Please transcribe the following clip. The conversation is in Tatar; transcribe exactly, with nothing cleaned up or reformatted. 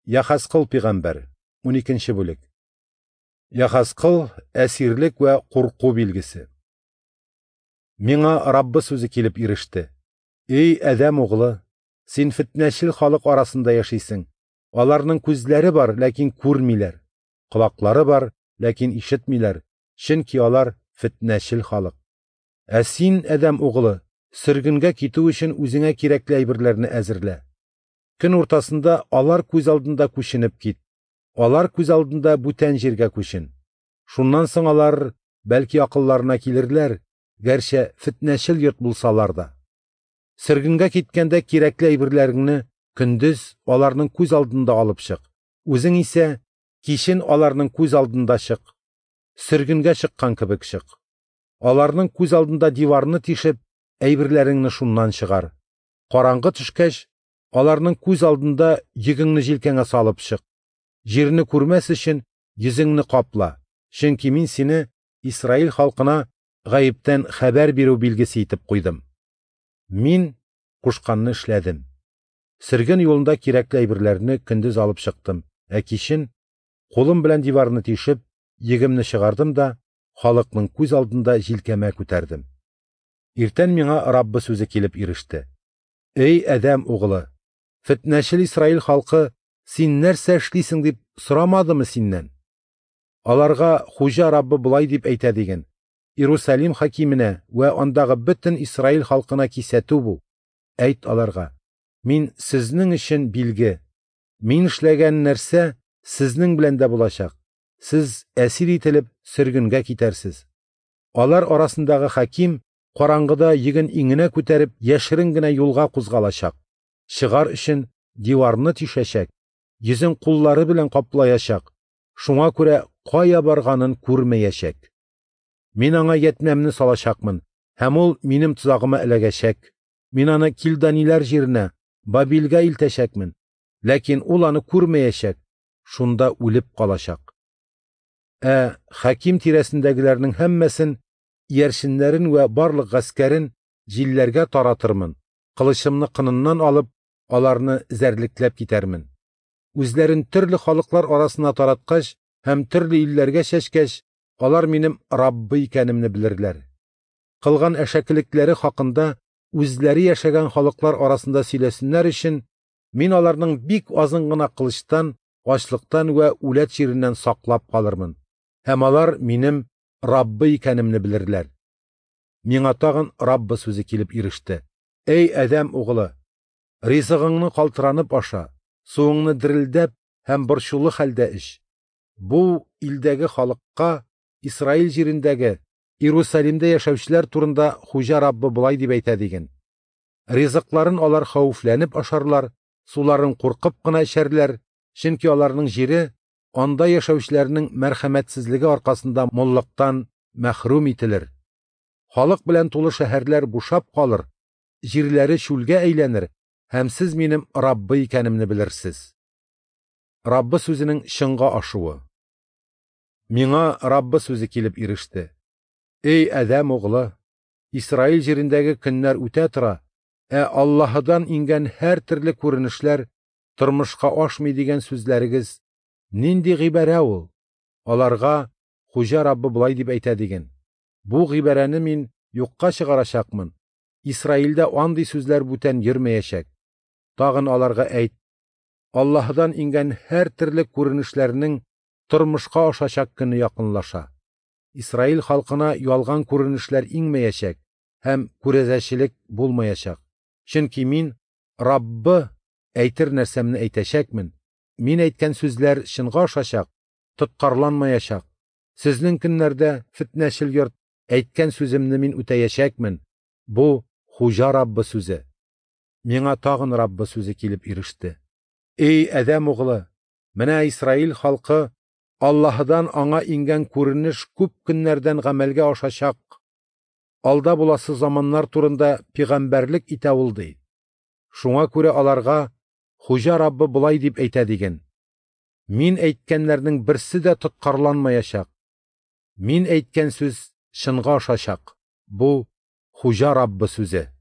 Яхасқыл пигамбар. он икенче бүлек. Яхасқыл әсирлек вә курку билгесе. Миңа Раббы сүзе килеп иреште. Эй Адәм углы, син фитнәчел халык арасында яшисең. Аларның күзләре бар, ләкин күрмиләр. Колаклары бар, ләкин ишетмиләр. Чөнки алар фитнәчел халык. Ә син, Адәм углы, сөргенгә китү өчен үзеңә кирәкле әйберләрне әзерлә. Көн уртасында алар күз алдында күченеп кит. Алар күз алдында бүтән җиргә күчен. Шуннан соң алар бәлки акылларына килерләр, гәрчә фитнәчел йорт булсалар да. Сөргенгә киткәндә кирәкле әйберләреңне көндез аларның күз алдында алып чык. Үзең исә кичен аларның күз алдында чык. Сөргенгә чыккан кебек чык. Аларның күз алдында диварны тишеп, әйберләреңне шуннан чыгар. Караңгы төшкәч, аларның күз алдында йөгеңне җилкәңә салып чык. Җирне күрмәс өчен йөзеңне капла. Чөнки мин сине Исраил халкына гаептән хәбәр бирү билгесе итеп куйдым. Мин кушканны эшләдем. Сөрген юлында кирәкле әйберләрне көндез алып чыктым, ә кичен кулым белән диварны тишеп, йөгемне чыгардым да халыкның күз алдында җилкәмә күтәрдем. Иртән миңа Раббы сүзе килеп иреште. Эй Адәм углы, фитнәчел Исраил халкы син нәрсә эшлисең дип сорамадымы синнән? Аларга Хуҗа Раббы булай дип әйтә диген. Иерусалим хакименә вә андагы бөтен Исраил халкына кисәтү бу. Әйт аларга: мин сезнең өчен билге. Мин эшләгән нәрсә сезнең белән дә булачак. Сез әсир ителеп сөргенгә китәрсез. Алар арасындагы хаким караңгыда йөген иңенә күтәреп яшерен генә юлга кузгалачак. Чыгар өчен диварны тишәчәк. Йөзен куллары белән каплаячак. Шуңа күрә кая барганын күрмәячәк. Мин аңа ятмәмне салачакмын, һәм ул минем тузагыма эләгәчәк. Мин аны Килданиләр җиренә, Бабилгә илтәчәкмен, ләкин ул аны күрмәячәк, шунда үлеп калачак. Ә хаким тирәсендәгеләрнең һәммәсен, иярченнәрен вә барлык гаскәрен җилләргә таратырмын. Кылычымны кыныннан алып, аларны зәрлекләп китәрмен. Үзләрен төрле халыклар арасына тараткач һәм төрле илләргә чәчкәч, алар минем Раббы икәнемне белерләр. Кылган әшәкелекләре хакында үзләре яшәгән халыклар арасында сөйләсеннәр өчен мин аларның бик азын гына кылычтан, ачлыктан вә үләт җиреннән саклап калырмын. Һәм алар минем Раббы икәнемне белерләр. Миңа тагын Раббы сүзе килеп иреште. Эй Адәм углы, ризыгыңны калтыранып аша, суыңны дерелдәп һәм борчулы хәлдә ич. Бу илдәге халыкка, Исраил җирендәге, Иерусалимдә яшәүчеләр турында Хуҗа Раббы булай дип әйтә диген. Ризыкларын алар хәүефләнеп ашарлар, суларын куркып кына эчәрләр, чөнки аларның җире анда яшәүчеләрнең мәрхәмәтсезлеге аркасында моллыктан мәхрүм ителер. Халык белән тулы шәһәрләр бушап калыр, җирләре чүлгә әйләнер, һәм сез минем Раббы икәнемне белерсез. Раббы сүзенең чынга ашуы. Миңа Раббы сүзе килеп иреште. Эй Адәм углы, Исраил җирендәге көннәр үтә тора, ә Аллаһыдан ингән һәр төрле күренешләр тормышка ашмый дигән сүзләрегез нинди гыйбарә ул? Аларга Хуҗа Раббы булай дип әйтә диген. Бу гыйбарәне мин юкка чыгарачакмын. Исраилдә андый сүзләр бүтән йөрмәячәк. Тагын аларга әйт: Аллаһыдан ингән һәр төрле күренешләрнең тормышка ашачак көне якынлаша. Исраил халкына ялган күренешләр иңмәячәк һәм күрәзәчелек булмаячак. Чөнки мин Раббы әйтер нәрсәмне әйтәчәкмен. Мин әйткән сүзләр чынга ашачак, тоткарланмаячак. Сезнең көннәрдә фитнәчел йорт әйткән сүземне мин үтәячәкмен. Бу Хуҗа Раббы сүзе. Миңа тагын Раббы сүзе килеп иреште. Эй Адәм углы, менә Исраил халкы Аллаһыдан аңа ингән күренеш күп көннәрдән гамәлгә ашачак. Алда буласы заманнар турында пигамбәрлек итә ул ди. Шуңа күрә аларга Хуҗа Раббы булай дип әйтә диген. Мин әйткәннәрнең берсе дә тоткарланмаячак. Мин әйткән сүз чынга ашачак. Бу Хуҗа Раббы сүзе.